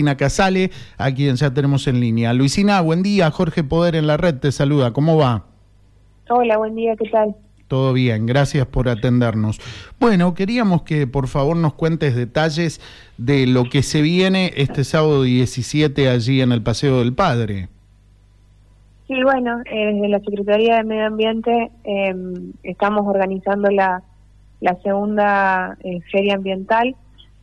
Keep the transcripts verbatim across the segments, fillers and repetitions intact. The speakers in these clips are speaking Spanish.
Luisina Casale, a quien ya tenemos en línea. Luisina, buen día. Jorge Poder en la red te saluda. ¿Cómo va? Hola, buen día. ¿Qué tal? Todo bien, gracias por atendernos. Bueno, queríamos que por favor nos cuentes detalles de lo que se viene este sábado diecisiete allí en el Paseo del Padre. Sí, bueno, eh, desde la Secretaría de Medio Ambiente eh, estamos organizando la, la segunda eh, feria ambiental,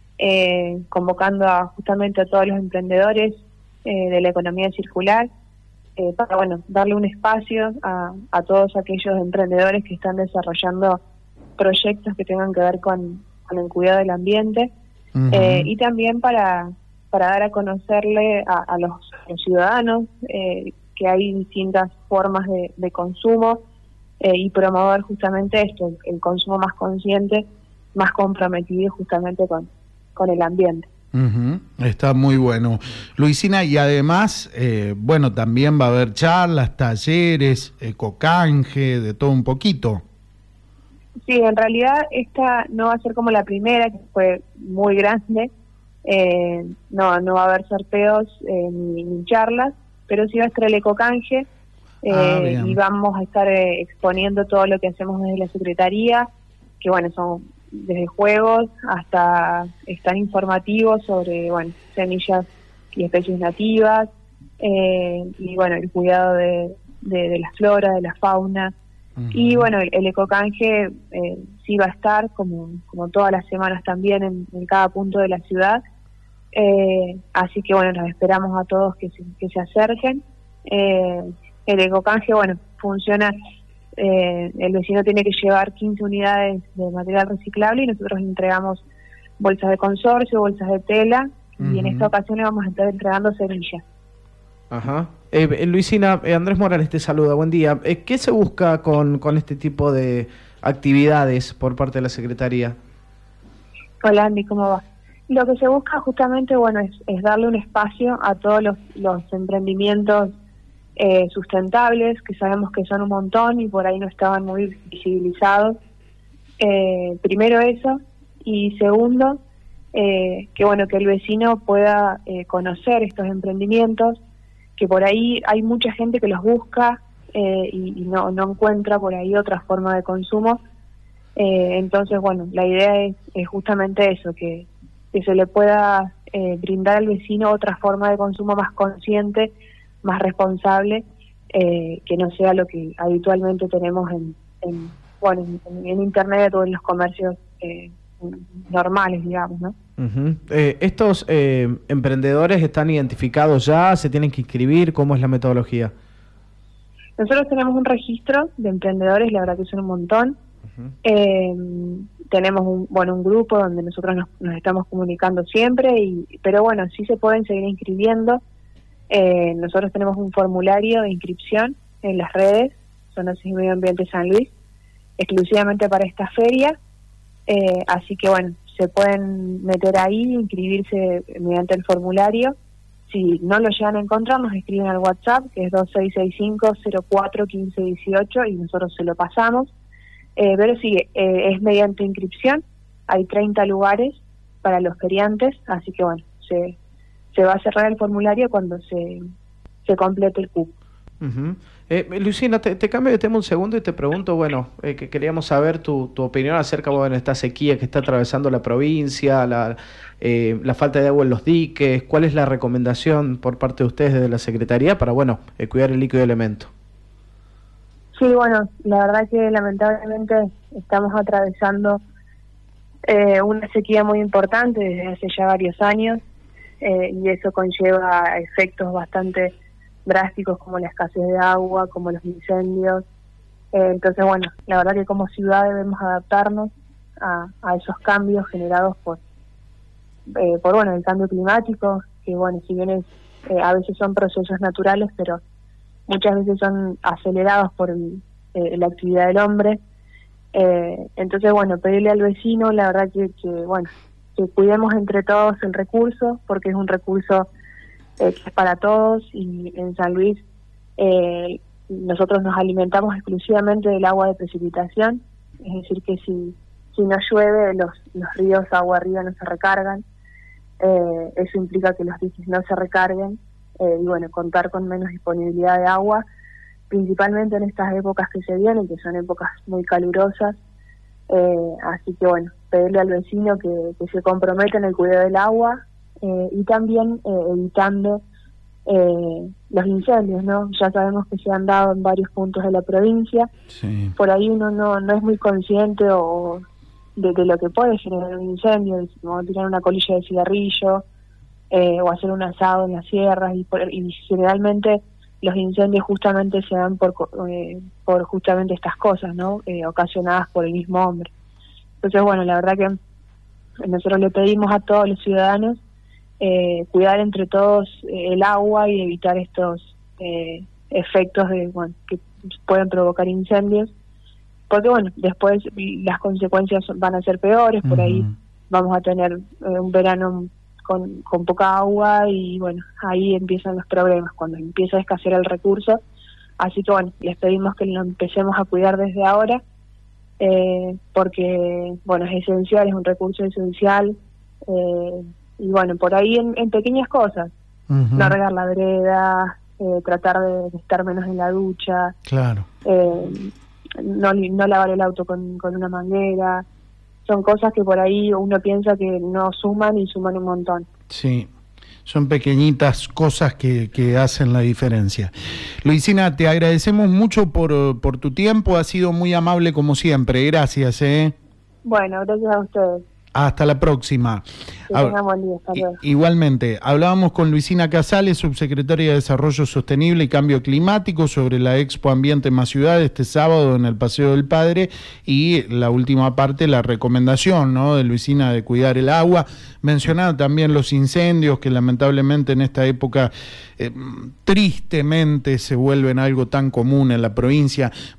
eh, convocando a, justamente a todos los emprendedores eh, de la economía circular, eh, para bueno darle un espacio a, a todos aquellos emprendedores que están desarrollando proyectos que tengan que ver con, con el cuidado del ambiente, uh-huh. eh, y también para, para dar a conocerle a, a, los, a los ciudadanos eh, que hay distintas formas de, de consumo eh, y promover justamente esto, el, el consumo más consciente, más comprometido justamente con, con el ambiente. Uh-huh. Está muy bueno. Luisina, y además, eh, bueno, también va a haber charlas, talleres, ecocanje, de todo un poquito. Sí, en realidad esta no va a ser como la primera, que fue muy grande, eh, no, no va a haber sorteos eh, ni, ni charlas, pero sí va a estar el ecocanje, eh, ah, y vamos a estar eh, exponiendo todo lo que hacemos desde la Secretaría, que bueno, son desde juegos hasta están informativos sobre bueno semillas y especies nativas, eh, y bueno, el cuidado de, de, de la flora, de la fauna, uh-huh. y bueno, el, el ecocanje eh, sí va a estar, como, como todas las semanas también, en, en cada punto de la ciudad. Eh, así que bueno, nos esperamos a todos que se, que se acerquen. Eh, el ecocanje, bueno, funciona, eh, el vecino tiene que llevar quince unidades de material reciclable y nosotros entregamos bolsas de consorcio, bolsas de tela, uh-huh. y en esta ocasión le vamos a estar entregando semillas. Ajá. Eh, Luisina, eh, Andrés Morales te saluda, buen día. Eh, ¿Qué se busca con, con este tipo de actividades por parte de la Secretaría? Hola Andy, ¿cómo va? Lo que se busca justamente, bueno, es, es darle un espacio a todos los, los emprendimientos eh, sustentables, que sabemos que son un montón y por ahí no estaban muy visibilizados. Eh, primero eso, y segundo, eh, que bueno, que el vecino pueda eh, conocer estos emprendimientos, que por ahí hay mucha gente que los busca eh, y, y no, no encuentra por ahí otra forma de consumo. Eh, entonces, bueno, la idea es, es justamente eso, que que se le pueda eh, brindar al vecino otra forma de consumo más consciente, más responsable, eh, que no sea lo que habitualmente tenemos en, en bueno en, en internet o en los comercios eh, normales, digamos, ¿no? Uh-huh. Eh, ¿Estos eh, emprendedores están identificados ya? ¿Se tienen que inscribir? ¿Cómo es la metodología? Nosotros tenemos un registro de emprendedores, la verdad que son un montón. Uh-huh. Eh, tenemos un bueno un grupo donde nosotros nos, nos estamos comunicando siempre, y pero bueno, sí se pueden seguir inscribiendo. Eh, nosotros tenemos un formulario de inscripción en las redes, Zona y Medio Ambiente San Luis, exclusivamente para esta feria, eh, así que bueno, se pueden meter ahí, inscribirse mediante el formulario. Si no lo llegan a encontrar, nos escriben al WhatsApp, que es dos seis seis cinco cero cuatro uno cinco uno ocho, y nosotros se lo pasamos. Eh, pero sí, eh, es mediante inscripción, hay treinta lugares para los feriantes, así que bueno, se, se va a cerrar el formulario cuando se, se complete el cupo. Uh-huh. eh, Luisina, te, te cambio de tema un segundo y te pregunto, bueno, eh, que queríamos saber tu, tu opinión acerca bueno, de esta sequía que está atravesando la provincia, la, eh, la falta de agua en los diques. ¿Cuál es la recomendación por parte de ustedes desde la Secretaría para bueno eh, cuidar el líquido elemento? Sí, bueno, la verdad que lamentablemente estamos atravesando eh, una sequía muy importante desde hace ya varios años, eh, y eso conlleva efectos bastante drásticos como la escasez de agua, como los incendios. Eh, entonces, bueno, la verdad que como ciudad debemos adaptarnos a, a esos cambios generados por, eh, por bueno, el cambio climático, que bueno, si bien es, eh, a veces son procesos naturales, pero muchas veces son acelerados por el, eh, la actividad del hombre. Eh, entonces, bueno, pedirle al vecino, la verdad que, que, bueno, que cuidemos entre todos el recurso, porque es un recurso eh, que es para todos, y en San Luis eh, nosotros nos alimentamos exclusivamente del agua de precipitación, es decir, que si, si no llueve, los, los ríos agua arriba no se recargan. eh, eso implica que los diques no se recarguen eh, y bueno, contar con menos disponibilidad de agua, principalmente en estas épocas que se vienen, que son épocas muy calurosas. Eh, así que bueno, pedirle al vecino que, que se comprometa en el cuidado del agua eh, y también eh, evitando eh, los incendios, ¿no? Ya sabemos que se han dado en varios puntos de la provincia. Sí. Por ahí uno no, no es muy consciente o de, de lo que puede generar un incendio, como tirar una colilla de cigarrillo eh, o hacer un asado en las sierras, y, por, y generalmente los incendios justamente se dan por eh, por justamente estas cosas, ¿no? Eh, ocasionadas por el mismo hombre. Entonces, bueno, la verdad que nosotros le pedimos a todos los ciudadanos eh, cuidar entre todos eh, el agua y evitar estos eh, efectos de bueno que pueden provocar incendios, porque bueno, después las consecuencias van a ser peores. Por uh-huh. ahí vamos a tener eh, un verano Con, con poca agua y bueno, ahí empiezan los problemas, cuando empieza a escasear el recurso. Así que bueno, les pedimos que lo empecemos a cuidar desde ahora, eh, porque bueno, es esencial, es un recurso esencial, eh, y bueno, por ahí en, en pequeñas cosas, uh-huh. no regar la vereda, eh, tratar de, de estar menos en la ducha, claro, eh, no, no lavar el auto con, con una manguera. Son cosas que por ahí uno piensa que no suman y suman un montón. Sí, son pequeñitas cosas que, que hacen la diferencia. Luisina, te agradecemos mucho por, por tu tiempo, ha sido muy amable como siempre, gracias. ¿eh? Bueno, gracias a ustedes. Hasta la próxima. Que tengan buen día, hasta luego. Igualmente, hablábamos con Luisina Casales, subsecretaria de Desarrollo Sostenible y Cambio Climático, sobre la Expo Ambiente Más Ciudad este sábado en el Paseo del Padre, y la última parte, la recomendación, ¿no?, de Luisina de cuidar el agua. Mencionaba también los incendios, que lamentablemente en esta época eh, tristemente se vuelven algo tan común en la provincia.